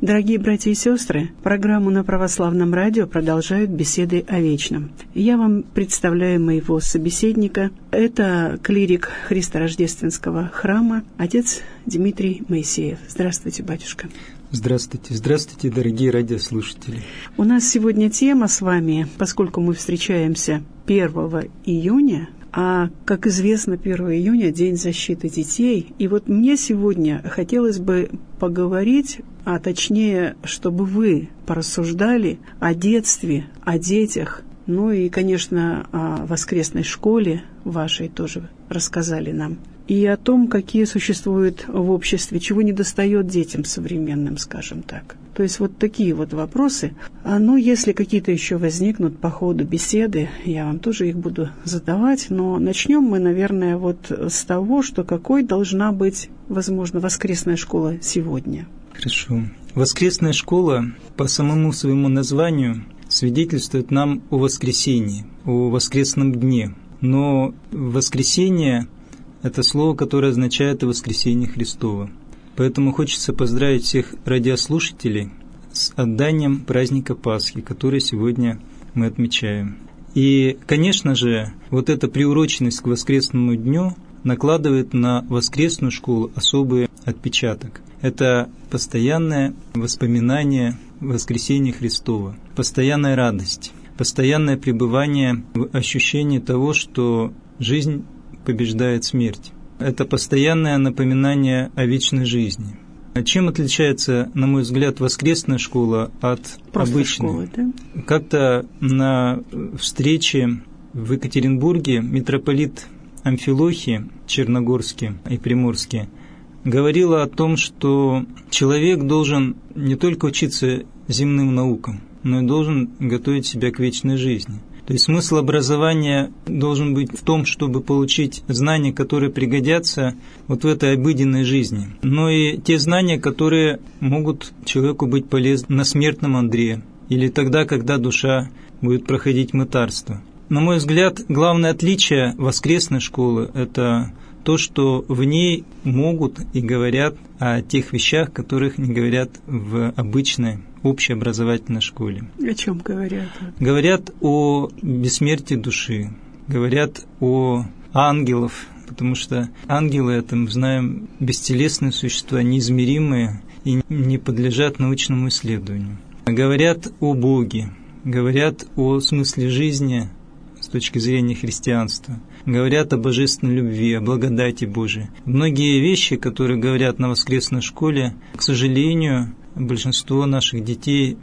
Дорогие братья и сестры, программу на Православном радио продолжают беседы о вечном. Я вам представляю моего собеседника. Это клирик Христорождественского храма, отец Дмитрий Моисеев. Здравствуйте, батюшка. Здравствуйте, здравствуйте, дорогие радиослушатели. У нас сегодня тема с вами, поскольку мы встречаемся 1 июня, а, как известно, 1 июня – День защиты детей. И вот мне сегодня хотелось бы поговорить, а точнее, чтобы вы порассуждали о детстве, о детях, ну и, конечно, о воскресной школе вашей тоже рассказали нам. И о том, какие существуют в обществе, чего недостает детям современным, скажем так. То есть вот такие вот вопросы. Но если какие-то еще возникнут по ходу беседы, я вам тоже их буду задавать. Но начнем мы, наверное, вот с того, что какой должна быть, возможно, воскресная школа сегодня. Хорошо. Воскресная школа по самому своему названию свидетельствует нам о воскресении, о воскресном дне. Но воскресение – это слово, которое означает и воскресение Христово. Поэтому хочется поздравить всех радиослушателей с отданием праздника Пасхи, который сегодня мы отмечаем. И, конечно же, вот эта приуроченность к воскресному дню накладывает на воскресную школу особый отпечаток. Это постоянное воспоминание воскресения Христова, постоянная радость, постоянное пребывание в ощущении того, что жизнь побеждает смерть. Это постоянное напоминание о вечной жизни. Чем отличается, на мой взгляд, воскресная школа от обычной? Школы, да? Как-то на встрече в Екатеринбурге митрополит Амфилохий Черногорский и Приморский говорил о том, что человек должен не только учиться земным наукам, но и должен готовить себя к вечной жизни. То есть смысл образования должен быть в том, чтобы получить знания, которые пригодятся вот в этой обыденной жизни. Но и те знания, которые могут человеку быть полезны на смертном одре или тогда, когда душа будет проходить мытарство. На мой взгляд, главное отличие воскресной школы – это то, что в ней могут и говорят о тех вещах, которых не говорят в обычной общеобразовательной школе. О чем говорят? Говорят о бессмертии души, говорят о ангелах, потому что ангелы, это мы знаем, бестелесные существа, неизмеримые и не подлежат научному исследованию. Говорят о Боге, говорят о смысле жизни с точки зрения христианства, говорят о божественной любви, о благодати Божией. Многие вещи, которые говорят на воскресной школе, к сожалению, большинство наших детей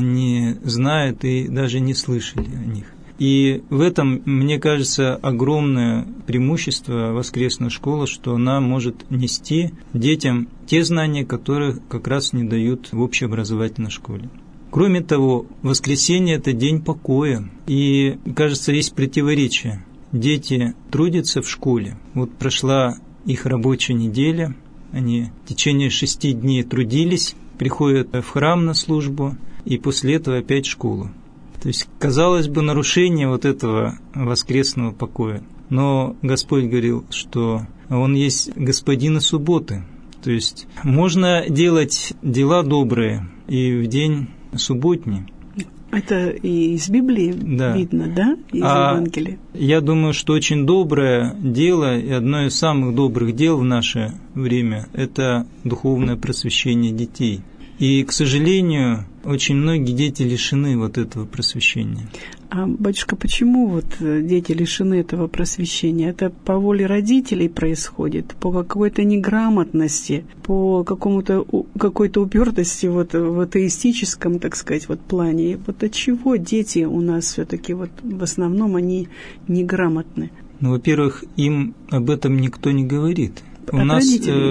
не знают и даже не слышали о них. И в этом, мне кажется, огромное преимущество воскресной школы, что она может нести детям те знания, которые как раз не дают в общеобразовательной школе. Кроме того, воскресенье – это день покоя, и, кажется, есть противоречие. Дети трудятся в школе. Вот прошла их рабочая неделя, они в течение 6 дней трудились, приходят в храм на службу, и после этого опять в школу. То есть, казалось бы, нарушение вот этого воскресного покоя. Но Господь говорил, что Он есть Господин субботы. То есть, можно делать дела добрые и в день субботний. Это и из Библии видно, да? Из Евангелия. Я думаю, что очень доброе дело, и одно из самых добрых дел в наше время – это духовное просвещение детей. И, к сожалению, очень многие дети лишены вот этого просвещения. А, батюшка, почему вот дети лишены этого просвещения? Это по воле родителей происходит, по какой-то неграмотности, по какой-то упертости вот в атеистическом, так сказать, вот плане. Вот от чего дети у нас все-таки вот в основном они неграмотны? Ну, во-первых, им об этом никто не говорит. У нас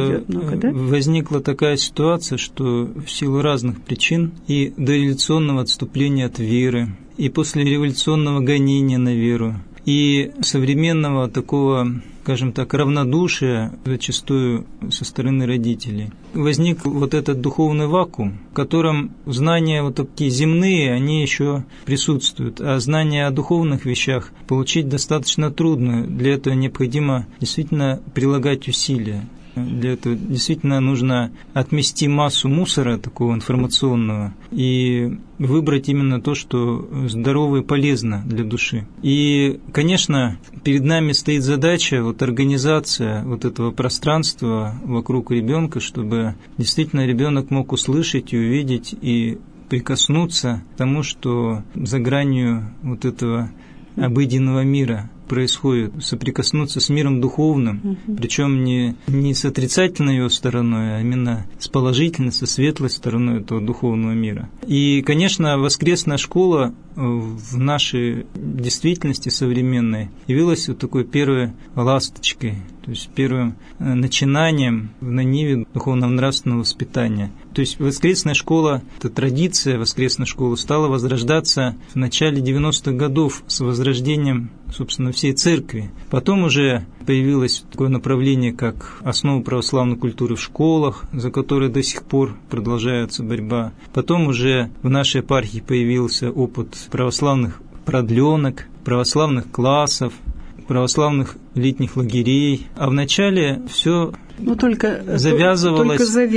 возникла такая ситуация, что в силу разных причин и дореволюционного отступления от веры, и послереволюционного гонения на веру, и современного такого, скажем так, равнодушия зачастую со стороны родителей. Возник вот этот духовный вакуум, в котором знания вот такие земные, они еще присутствуют, а знания о духовных вещах получить достаточно трудно. Для этого необходимо действительно прилагать усилия. Для этого действительно нужно отмести массу мусора такого информационного и выбрать именно то, что здорово и полезно для души. И, конечно, перед нами стоит задача, организация этого пространства вокруг ребенка, чтобы действительно ребенок мог услышать и увидеть и прикоснуться к тому, что за гранью этого обыденного мира происходит, соприкоснуться с миром духовным, причем не с отрицательной его стороной, а именно с положительной, со светлой стороной этого духовного мира. И, конечно, воскресная школа в нашей действительности современной явилась такой первой ласточкой, то есть первым начинанием на ниве духовно-нравственного воспитания. То есть воскресная школа, эта традиция воскресной школы стала возрождаться в начале 90-х годов с возрождением, собственно, всей церкви. Потом уже появилось такое направление, как основа православной культуры в школах, за которой до сих пор продолжается борьба. Потом уже в нашей епархии появился опыт православных продленок, православных классов, православных летних лагерей. А вначале все завязывалось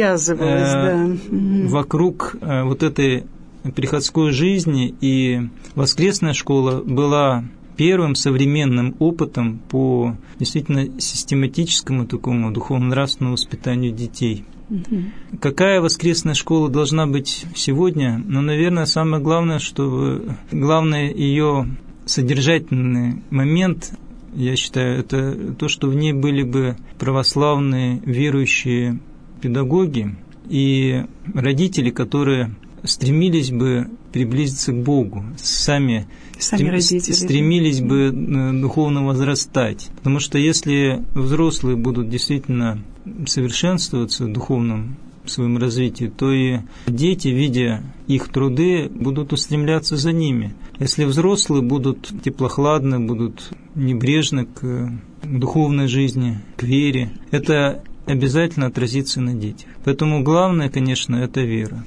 вокруг этой приходской жизни, и воскресная школа была первым современным опытом по действительно систематическому такому духовно-нравственному воспитанию детей. Какая воскресная школа должна быть сегодня? Наверное, самое главное, главный ее содержательный момент, я считаю, это то, что в ней были бы православные верующие педагоги и родители, которые стремились бы приблизиться к Богу, сами стремились бы духовно возрастать. Потому что если взрослые будут действительно совершенствоваться в духовном своем развитии, то и дети, видя их труды, будут устремляться за ними. Если взрослые будут теплохладны, будут небрежны к духовной жизни, к вере, это обязательно отразится на детях. Поэтому главное, конечно, это вера.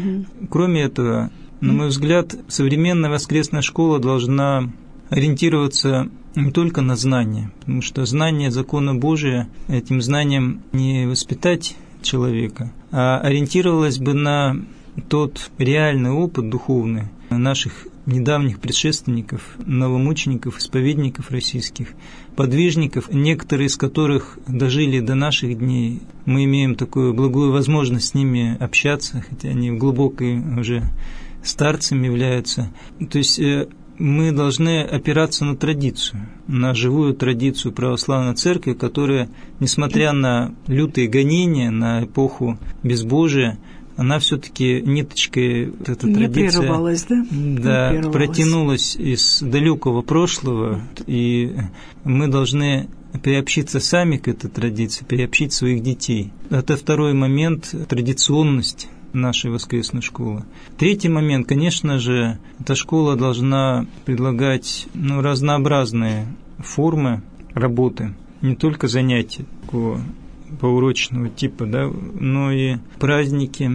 Кроме этого, на мой взгляд, современная воскресная школа должна ориентироваться не только на знания, потому что знание закона Божия, этим знанием не воспитать человека, а ориентировалась бы на тот реальный опыт духовный наших недавних предшественников, новомучеников, исповедников российских, подвижников, некоторые из которых дожили до наших дней. Мы имеем такую благую возможность с ними общаться, хотя они глубокие уже старцами являются. То есть мы должны опираться на традицию, на живую традицию православной церкви, которая, несмотря на лютые гонения, на эпоху безбожия, она все-таки ниточкой, эта традиция, прервалась, да? Да, протянулась из далекого прошлого, и мы должны приобщиться сами к этой традиции, приобщить своих детей. Это второй момент – традиционность нашей воскресной школы. Третий момент, конечно же, эта школа должна предлагать разнообразные формы работы, не только занятия такого поурочного типа, да, но и праздники,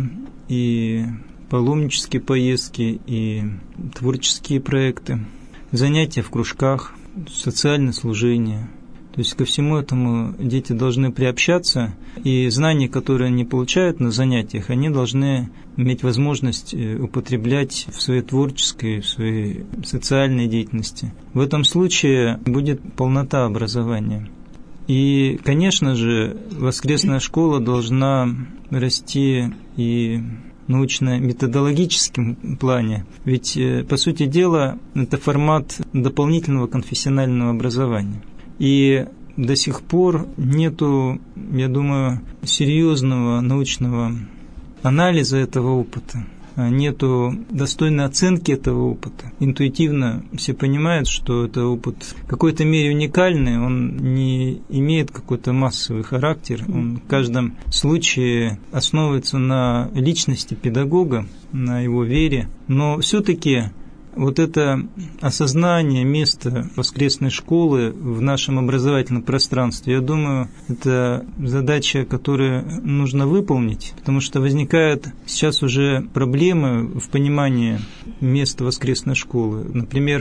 и паломнические поездки, и творческие проекты, занятия в кружках, социальное служение. То есть ко всему этому дети должны приобщаться, и знания, которые они получают на занятиях, они должны иметь возможность употреблять в своей творческой, в своей социальной деятельности. В этом случае будет полнота образования. И, конечно же, воскресная школа должна расти и в научно-методологическом плане, ведь, по сути дела, это формат дополнительного конфессионального образования. И до сих пор нету, я думаю, серьезного научного анализа этого опыта, нету достойной оценки этого опыта. Интуитивно все понимают, что это опыт в какой-то мере уникальный, он не имеет какой-то массовый характер, он в каждом случае основывается на личности педагога, на его вере, но все-таки вот это осознание места воскресной школы в нашем образовательном пространстве, я думаю, это задача, которую нужно выполнить, потому что возникают сейчас уже проблемы в понимании места воскресной школы. Например,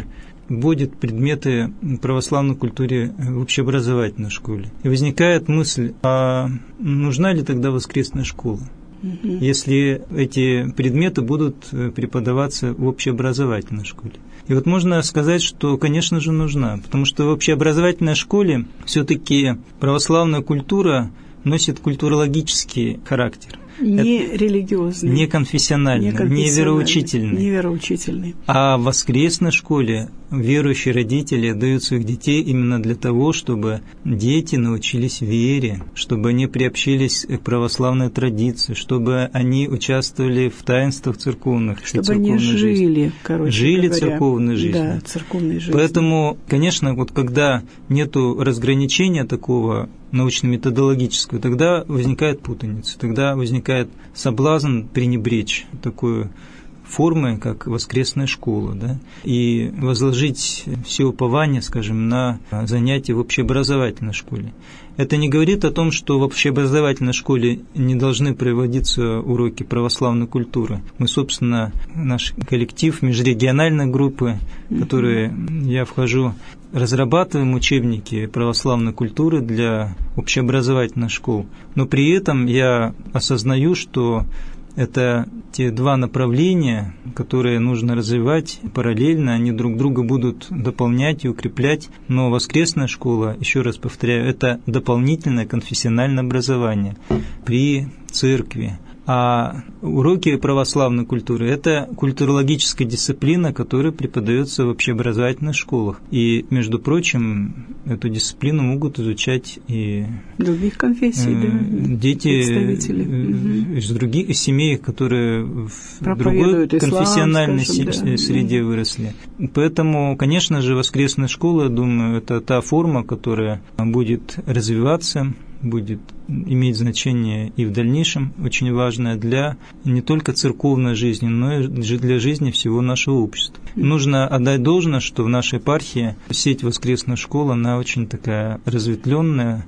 вводит предметы православной культуры в общеобразовательной школе. И возникает мысль, а нужна ли тогда воскресная школа, если эти предметы будут преподаваться в общеобразовательной школе? И вот можно сказать, что, конечно же, нужна, потому что в общеобразовательной школе все-таки православная культура носит культурологический характер. Не религиозный. Не конфессиональный, не вероучительный. А в воскресной школе верующие родители дают своих детей именно для того, чтобы дети научились вере, чтобы они приобщились к православной традиции, чтобы они участвовали в таинствах церковных. Чтобы они жили церковной жизнью. Да, церковной жизнью. Поэтому, конечно, вот когда нету разграничения такого научно-методологического, тогда возникает путаница, тогда возникает соблазн пренебречь такой формой, как воскресная школа, да, и возложить все упование, скажем, на занятия в общеобразовательной школе. Это не говорит о том, что в общеобразовательной школе не должны проводиться уроки православной культуры. Мы, собственно, наш коллектив межрегиональной группы, в которой я вхожу, разрабатываем учебники православной культуры для общеобразовательных школ. Но при этом я осознаю, что это те два направления, которые нужно развивать параллельно, они друг друга будут дополнять и укреплять. Но воскресная школа, еще раз повторяю, это дополнительное конфессиональное образование при церкви. А уроки православной культуры – это культурологическая дисциплина, которая преподается в общеобразовательных школах. И, между прочим, эту дисциплину могут изучать и других конфессий, дети из других семей, которые в другой конфессиональной среде выросли. Поэтому, конечно же, воскресная школа, я думаю, это та форма, которая будет развиваться, будет иметь значение и в дальнейшем, очень важное для не только церковной жизни, но и для жизни всего нашего общества. Нужно отдать должное, что в нашей епархии сеть воскресных школ, она очень такая разветвленная,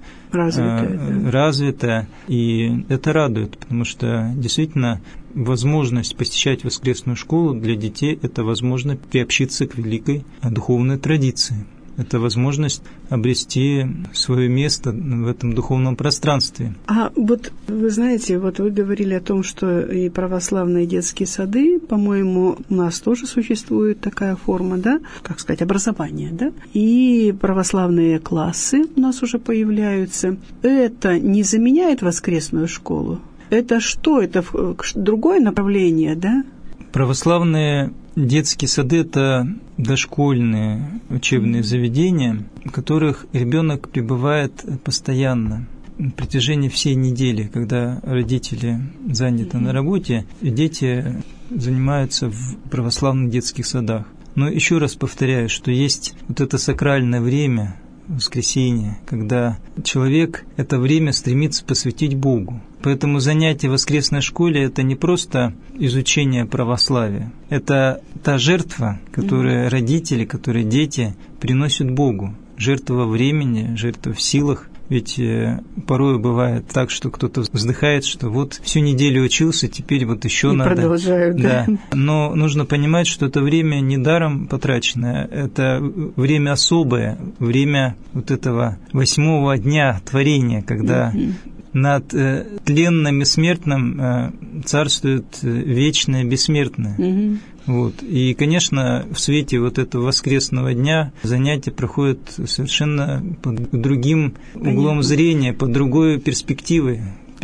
развитая, и это радует, потому что действительно возможность посещать воскресную школу для детей – это возможность приобщиться к великой духовной традиции. Это возможность обрести свое место в этом духовном пространстве. А вот вы знаете, вот вы говорили о том, что и православные детские сады, по-моему, у нас тоже существует такая форма, да, как сказать, образования, да, и православные классы у нас уже появляются. Это не заменяет воскресную школу? Это что? Это другое направление, да? Православные детские сады – это дошкольные учебные заведения, в которых ребенок пребывает постоянно на протяжении всей недели, когда родители заняты на работе, и дети занимаются в православных детских садах. Но еще раз повторяю, что есть вот это сакральное время, воскресенье, когда человек это время стремится посвятить Богу. Поэтому занятие в воскресной школе – это не просто изучение православия. Это та жертва, которую родители, которые дети приносят Богу. Жертва времени, жертва в силах. Ведь порой бывает так, что кто-то вздыхает, что вот всю неделю учился, теперь вот еще и надо. Продолжают, да. Но нужно понимать, что это время не даром потраченное, это время особое, время вот этого 8-го дня творения, когда над тленным и смертным царствует вечное бессмертное. Вот. И, конечно, в свете вот этого воскресного дня занятия проходят совершенно под другим углом зрения, под другой перспективой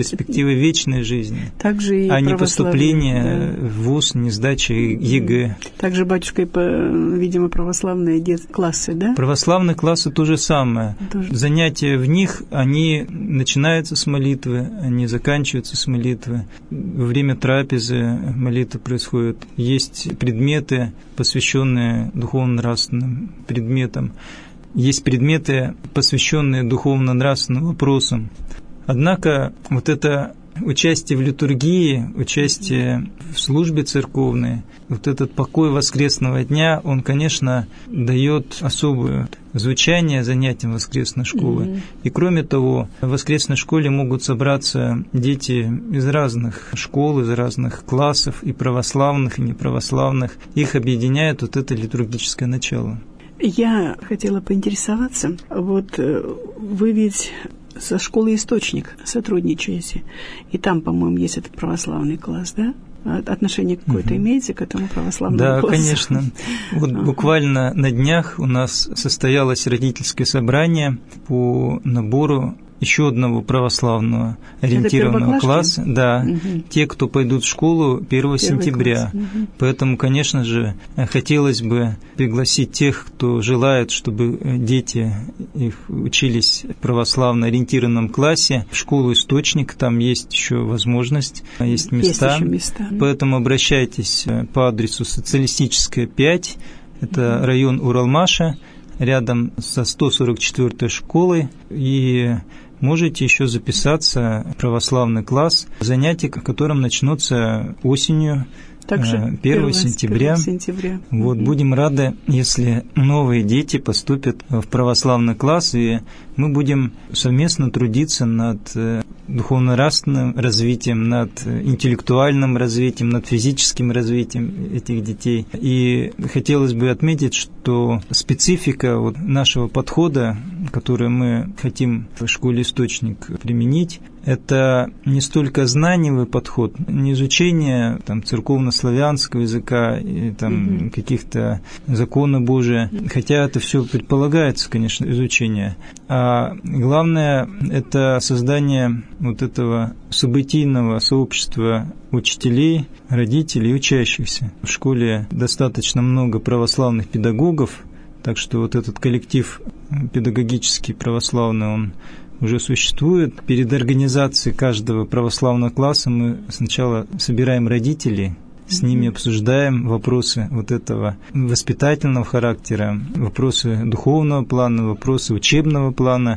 вечной жизни, также и а не поступление в вуз, не сдача ЕГЭ. Также, батюшка, видимо, православные классы, да? Православные классы то же самое. Занятия в них, они начинаются с молитвы, они заканчиваются с молитвы. Во время трапезы молитва происходит. Есть предметы, посвященные духовно-нравственным предметам. Есть предметы, посвященные духовно-нравственным вопросам. Однако вот это участие в литургии, участие в службе церковной, вот этот покой воскресного дня, он, конечно, дает особое звучание занятиям воскресной школы. И кроме того, в воскресной школе могут собраться дети из разных школ, из разных классов, и православных, и неправославных. Их объединяет вот это литургическое начало. Я хотела поинтересоваться, вот вы ведь со школой «Источник» сотрудничаете, и там, по-моему, есть этот православный класс, да? Отношение какое-то имеете к этому православному классу? Да, конечно. Вот буквально на днях у нас состоялось родительское собрание по набору еще одного православного ориентированного класса. Да, те, кто пойдут в школу 1 сентября. Поэтому, конечно же, хотелось бы пригласить тех, кто желает, чтобы дети их учились в православно ориентированном классе, в школу «Источник». Там есть еще возможность, есть места. Есть еще места. Поэтому обращайтесь по адресу Социалистическая, 5. Это район Уралмаша, рядом со 144-й школой. И можете еще записаться в православный класс, занятия, которым начнутся осенью, также 1 сентября. Вот, будем рады, если новые дети поступят в православный класс, и мы будем совместно трудиться над духовно-нравственным развитием, над интеллектуальным развитием, над физическим развитием этих детей. И хотелось бы отметить, что специфика вот нашего подхода, который мы хотим в школе «Источник» применить, это не столько знаниевый подход, не изучение там, церковно-славянского языка и там, каких-то законов Божия, хотя это все предполагается, конечно, изучение. А главное – это создание вот этого событийного сообщества учителей, родителей и учащихся. В школе достаточно много православных педагогов, так что вот этот коллектив педагогический православный, он уже существует. Перед организацией каждого православного класса мы сначала собираем родителей, с ними обсуждаем вопросы вот этого воспитательного характера, вопросы духовного плана, вопросы учебного плана,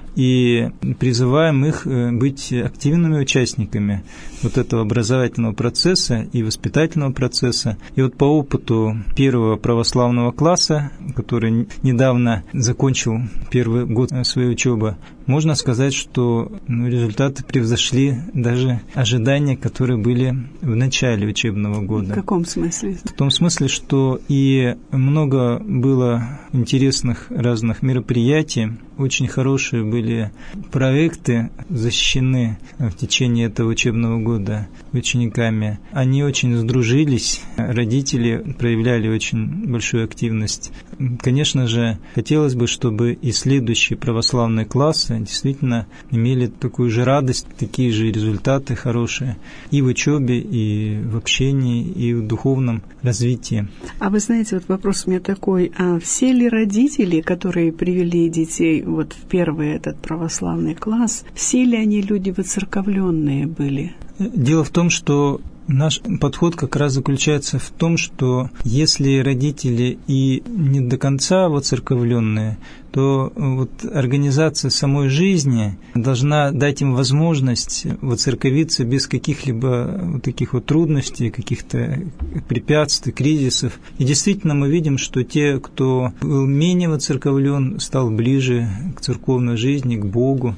и призываем их быть активными участниками вот этого образовательного процесса и воспитательного процесса. И вот по опыту первого православного класса, который недавно закончил первый год своей учебы, можно сказать, что результаты превзошли даже ожидания, которые были в начале учебного года. В каком смысле? В том смысле, что и много было интересных разных мероприятий, очень хорошие были проекты защищены в течение этого учебного года учениками. Они очень сдружились, родители проявляли очень большую активность. Конечно же, хотелось бы, чтобы и следующие православные классы действительно имели такую же радость, такие же результаты хорошие и в учебе, и в общении, и в духовном развитии. А вы знаете, вот вопрос у меня такой, а все ли родители, которые привели детей вот в первый этот православный класс, все ли они люди воцерковленные были? Дело в том, что наш подход как раз заключается в том, что если родители и не до конца воцерковленные, то вот организация самой жизни должна дать им возможность воцерковиться без каких-либо вот таких вот трудностей, каких-то препятствий, кризисов. И действительно мы видим, что те, кто был менее воцерковлен, стал ближе к церковной жизни, к Богу.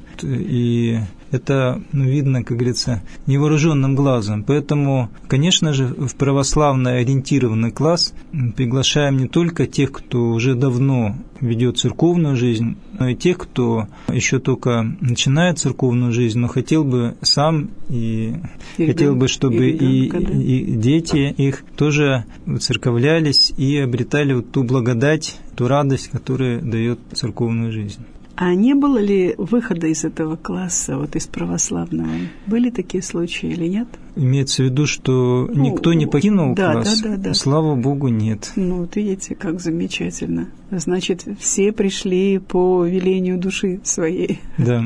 И это видно, как говорится, невооруженным глазом. Поэтому, конечно же, в православно ориентированный класс приглашаем не только тех, кто уже давно ведет церковную жизнь, но и тех, кто еще только начинает церковную жизнь, но хотел бы сам и хотел бы, чтобы и дети их тоже церковлялись и обретали вот ту благодать, ту радость, которую дает церковная жизнь. А не было ли выхода из этого класса, вот из православного? Были такие случаи или нет? Имеется в виду, что никто не покинул класс? Да. Слава Богу, нет. Ну, вот видите, как замечательно. Значит, все пришли по велению души своей. Да.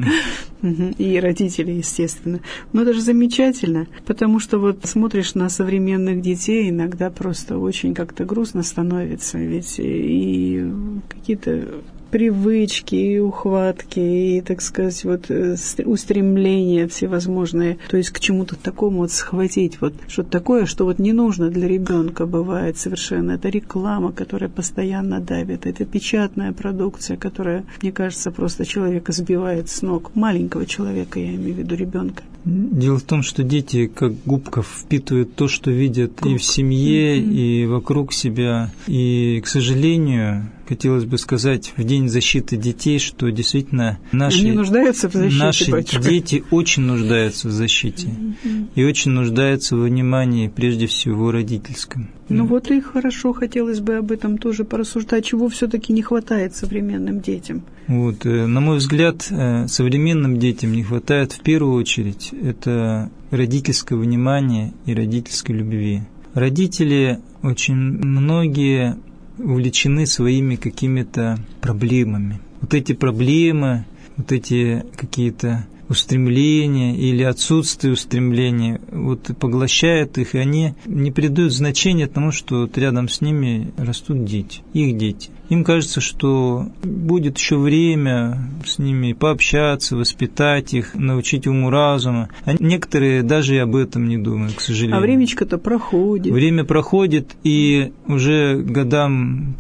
И родители, естественно. Но это же замечательно, потому что вот смотришь на современных детей, иногда просто очень как-то грустно становится, ведь и какие-то привычки, и ухватки, и, так сказать, вот устремления всевозможные, то есть к чему-то такому вот схватить, вот что-то такое, что вот не нужно для ребенка бывает совершенно. Это реклама, которая постоянно давит, это печатная продукция, которая, мне кажется, просто человека сбивает с ног, маленького человека, я имею в виду ребенка. Дело в том, что дети, как губка, впитывают то, что видят и в семье, и вокруг себя. И, к сожалению, хотелось бы сказать в День защиты детей, что действительно они нуждаются в защите, наши батюшка. дети очень нуждаются в защите и очень нуждаются в внимании, прежде всего, родительском. Ну вот и хорошо, хотелось бы об этом тоже порассуждать, чего все-таки не хватает современным детям. Вот, на мой взгляд, современным детям не хватает в первую очередь это родительского внимания и родительской любви. Родители очень многие увлечены своими какими-то проблемами. Вот эти проблемы, вот эти какие-то устремления или отсутствие устремления вот поглощают их, и они не придают значения тому, что вот рядом с ними растут дети, их дети. Им кажется, что будет еще время с ними пообщаться, воспитать их, научить уму-разуму. А некоторые даже и об этом не думают, к сожалению. А времечко-то проходит. Время проходит, и уже годам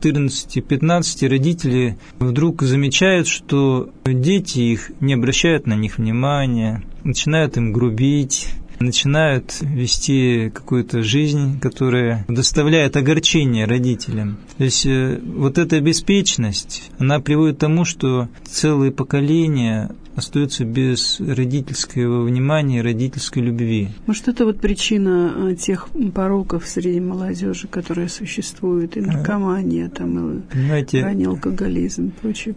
14-15 родители вдруг замечают, что дети их не обращают на них внимания, начинают им грубить, начинают вести какую-то жизнь, которая доставляет огорчение родителям. То есть вот эта беспечность, она приводит к тому, что целые поколения остаются без родительского внимания, родительской любви. Может, это вот причина тех пороков среди молодежи, которые существуют, и наркомания, там, и ранний алкоголизм, прочее.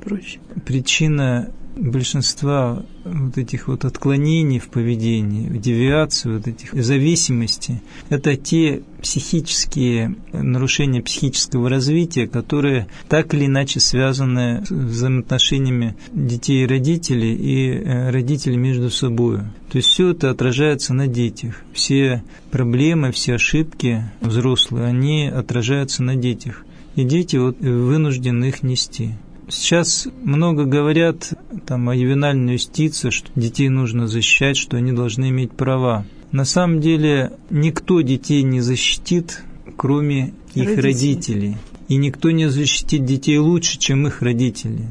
Причина большинства вот этих вот отклонений в поведении, девиаций, вот этих зависимостей, это те психические нарушения психического развития, которые так или иначе связаны с взаимоотношениями детей и родителей, и родителей между собой. То есть все это отражается на детях. Все проблемы, все ошибки взрослые, они отражаются на детях. И дети вот вынуждены их нести. Сейчас много говорят о ювенальной юстиции, что детей нужно защищать, что они должны иметь права. На самом деле никто детей не защитит, кроме их родителей. И никто не защитит детей лучше, чем их родители.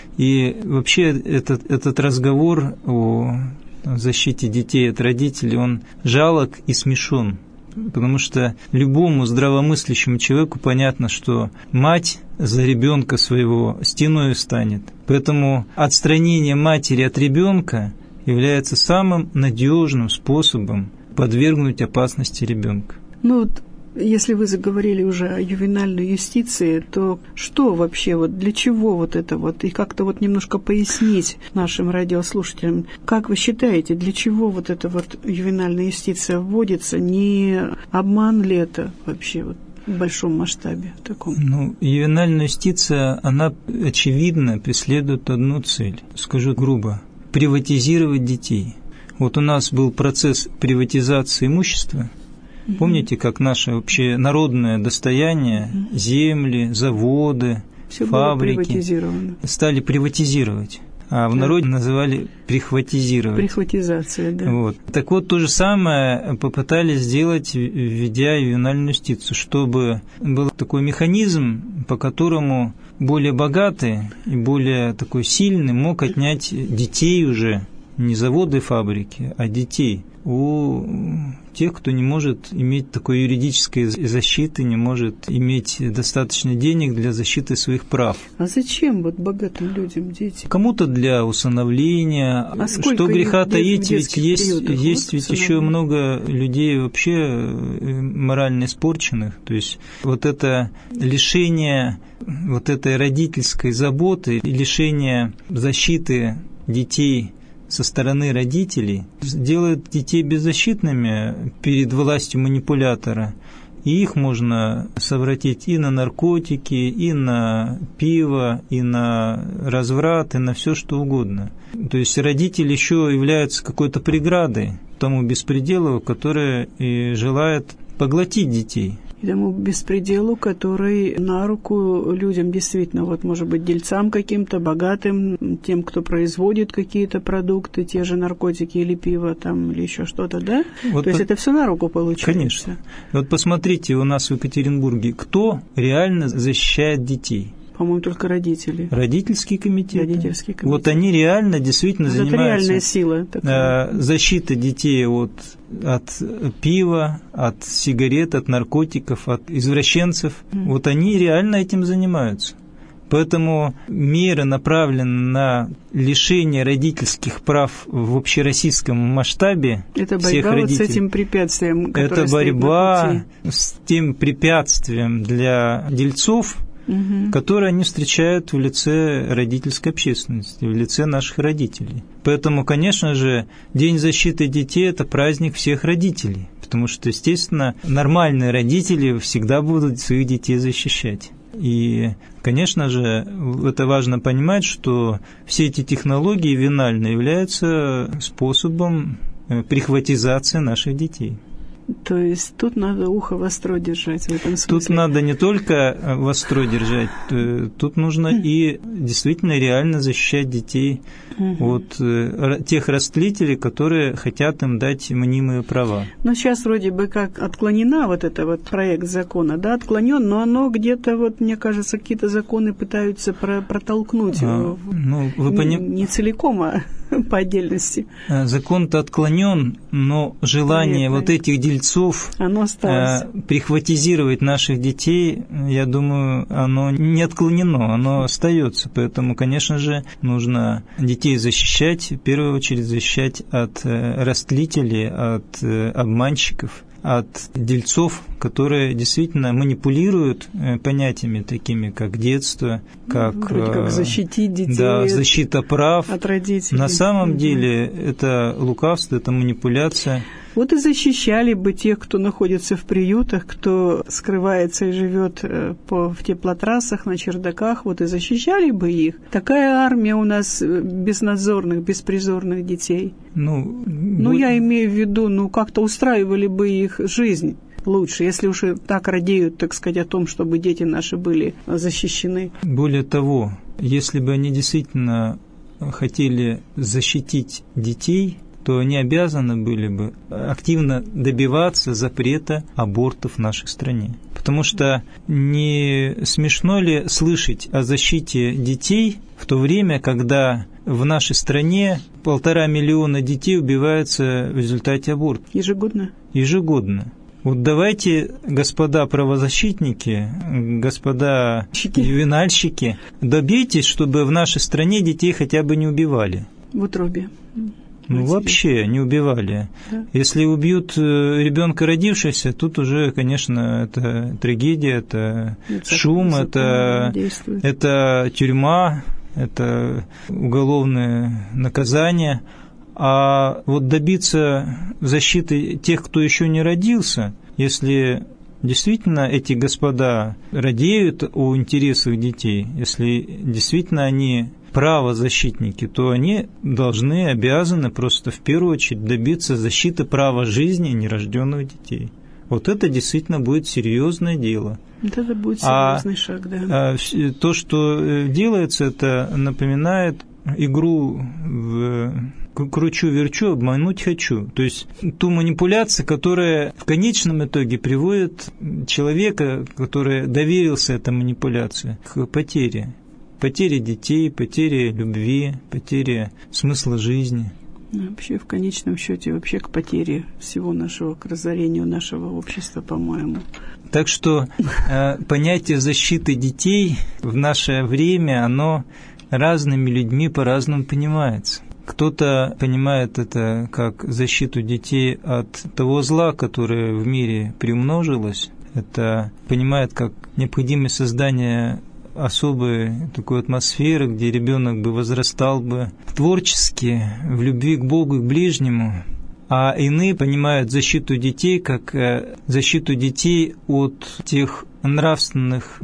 И вообще этот разговор о защите детей от родителей, он жалок и смешон. Потому что любому здравомыслящему человеку понятно, что мать за ребенка своего стеной станет. Поэтому отстранение матери от ребенка является самым надежным способом подвергнуть опасности ребенка. Ну вот, если вы заговорили уже о ювенальной юстиции, то что вообще, для чего это и как-то немножко пояснить нашим радиослушателям, как вы считаете, для чего эта ювенальная юстиция вводится, не обман ли это вообще в большом масштабе таком? Ювенальная юстиция, она очевидно преследует одну цель, скажу грубо, приватизировать детей. Вот у нас был процесс приватизации имущества. Помните, как наше вообще народное достояние, земли, заводы, все фабрики стали приватизировать, а в народе называли прихватизировать. Прихватизация, да. Так вот, то же самое попытались сделать, введя ювенальную юстицию, чтобы был такой механизм, по которому более богатый и более такой сильный мог отнять детей уже, не заводы и фабрики, а детей у тех, кто не может иметь такой юридической защиты, не может иметь достаточно денег для защиты своих прав. А зачем богатым людям дети? Кому-то для усыновления. Что греха таить, ведь есть ведь еще много людей вообще морально испорченных. То есть это лишение этой родительской заботы, лишение защиты детей со стороны родителей делает детей беззащитными перед властью манипулятора. И их можно совратить и на наркотики, и на пиво, и на разврат, и на все что угодно. То есть родители еще являются какой-то преградой тому беспределу, который и желает поглотить детей. И тому беспределу, который на руку людям действительно, может быть, дельцам каким-то, богатым, тем, кто производит какие-то продукты, те же наркотики или пиво, или еще что-то, да? То есть это все на руку получается. Конечно. Посмотрите, у нас в Екатеринбурге, кто реально защищает детей? По-моему, только родители. Родительский комитет. Родительский комитет. Они реально действительно занимаются реальная сила такая. Защитой детей от пива, от сигарет, от наркотиков, от извращенцев. Они реально этим занимаются. Поэтому меры направлены на лишение родительских прав в общероссийском масштабе. Это всех борьба родителей. вот с этим препятствием, которое Это борьба с тем препятствием для дельцов, которые они встречают в лице родительской общественности, в лице наших родителей. Поэтому, конечно же, День защиты детей – это праздник всех родителей, потому что, естественно, нормальные родители всегда будут своих детей защищать. И, конечно же, это важно понимать, что все эти технологии винальные являются способом прихватизации наших детей. То есть тут надо ухо востро держать в этом смысле. Тут надо не только востро держать, тут нужно и действительно реально защищать детей от тех растлителей, которые хотят им дать мнимые права. Но сейчас вроде бы как отклонена вот это вот проект закона, да, отклонен, но оно где-то, вот, мне кажется, какие-то законы пытаются протолкнуть не целиком, а по отдельности. Закон-то отклонен, но желание вот этих дельцов прихватизировать наших детей, я думаю, оно не отклонено, оно остается. Поэтому, конечно же, нужно детей защищать, в первую очередь защищать от растлителей, от обманщиков, от дельцов, которые действительно манипулируют понятиями такими, как детство, как защитить детей, да, защита прав от родителей. На самом деле это лукавство, это манипуляция. Вот и защищали бы тех, кто находится в приютах, кто скрывается и живет в теплотрассах, на чердаках, вот и защищали бы их. Такая армия у нас безнадзорных, беспризорных детей. Я имею в виду, как-то устраивали бы их жизнь лучше, если уж так радеют, так сказать, о том, чтобы дети наши были защищены. Более того, если бы они действительно хотели защитить детей, то они обязаны были бы активно добиваться запрета абортов в нашей стране. Потому что не смешно ли слышать о защите детей в то время, когда в нашей стране 1,5 миллиона детей убиваются в результате абортов? Ежегодно. Вот давайте, господа правозащитники, господа ювенальщики, добейтесь, чтобы в нашей стране детей хотя бы не убивали. В утробе. Вообще не убивали. Да. Если убьют ребенка родившегося, тут уже, конечно, это трагедия, это шум, это тюрьма, это уголовное наказание. А вот добиться защиты тех, кто еще не родился, если действительно эти господа радеют о интересах детей, если действительно они правозащитники, то они обязаны просто в первую очередь добиться защиты права жизни нерожденных детей. Вот это действительно будет серьезное дело. Это будет серьезный шаг, да. То, что делается, это напоминает игру в кручу-верчу, обмануть хочу. То есть ту манипуляцию, которая в конечном итоге приводит человека, который доверился этой манипуляции, к потере. Потере детей, потере любви, потере смысла жизни. Вообще, в конечном счете, вообще к потере всего нашего, к разорению нашего общества, по-моему. Так что понятие защиты детей в наше время, оно разными людьми по-разному понимается. Кто-то понимает это как защиту детей от того зла, которое в мире приумножилось. Это понимает как необходимость создания особой такой атмосферы, где ребенок бы возрастал бы творчески, в любви к Богу и к ближнему. А иные понимают защиту детей как защиту детей от тех нравственных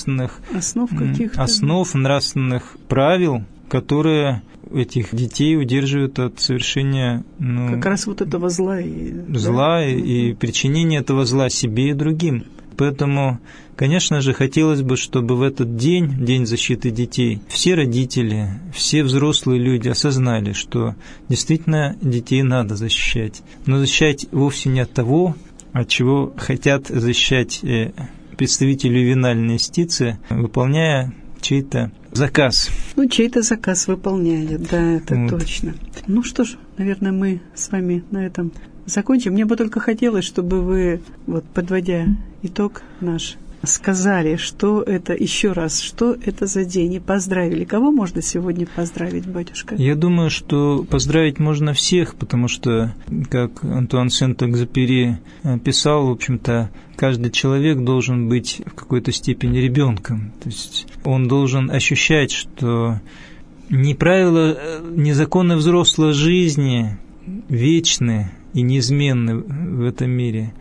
основ, нравственных правил, которые этих детей удерживают от совершения как раз вот этого зла и причинения этого зла себе и другим. Поэтому, конечно же, хотелось бы, чтобы в этот День защиты детей, все родители, все взрослые люди осознали, что действительно детей надо защищать. Но защищать вовсе не от того, от чего хотят защищать представители ювенальной юстиции, выполняя чей-то заказ. Чей-то заказ выполняет, да, это точно. Что ж, наверное, мы с вами на этом закончим. Мне бы только хотелось, чтобы вы, подводя итог наш, сказали, что это еще раз, что это за день, и поздравили. Кого можно сегодня поздравить, батюшка? Я думаю, что поздравить можно всех, потому что, как Антуан Сент-Экзюпери писал, в общем-то, каждый человек должен быть в какой-то степени ребенком. То есть он должен ощущать, что не правила, не законы взрослой жизни вечны и неизменны в этом мире,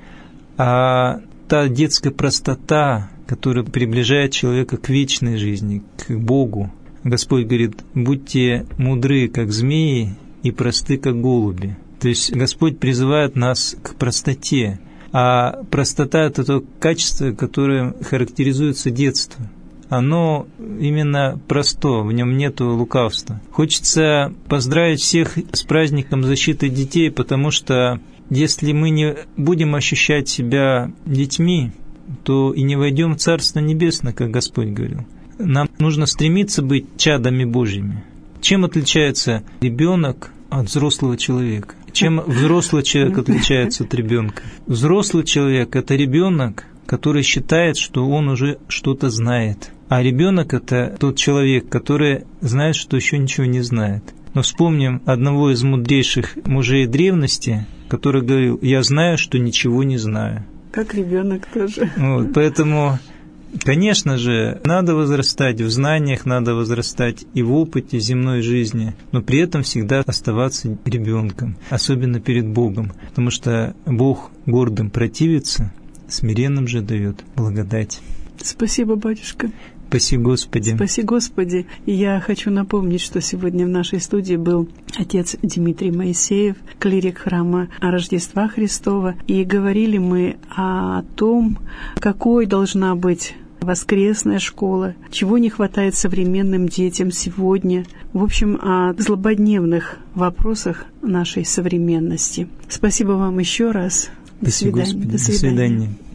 а та детская простота, которая приближает человека к вечной жизни, к Богу. Господь говорит: будьте мудры, как змеи, и просты, как голуби. То есть Господь призывает нас к простоте, а простота – это то качество, которое характеризуется детством. Оно именно просто, в нем нету лукавства. Хочется поздравить всех с праздником защиты детей, потому что если мы не будем ощущать себя детьми, то и не войдем в Царство Небесное, как Господь говорил. Нам нужно стремиться быть чадами Божьими. Чем отличается ребенок от взрослого человека? Чем взрослый человек отличается от ребенка? Взрослый человек – это ребенок, который считает, что он уже что-то знает. А ребенок – это тот человек, который знает, что еще ничего не знает. Но вспомним одного из мудрейших мужей древности, который говорил: «Я знаю, что ничего не знаю». Как ребенок тоже. Поэтому, конечно же, надо возрастать в знаниях, надо возрастать и в опыте земной жизни, но при этом всегда оставаться ребенком, особенно перед Богом, потому что Бог гордым противится, смиренным же дает благодать. Спасибо, батюшка. Спаси Господи. Спаси Господи. И я хочу напомнить, что сегодня в нашей студии был отец Дмитрий Моисеев, клирик храма Рождества Христова. И говорили мы о том, какой должна быть воскресная школа, чего не хватает современным детям сегодня. В общем, о злободневных вопросах нашей современности. Спасибо вам еще раз. До свидания. До свидания.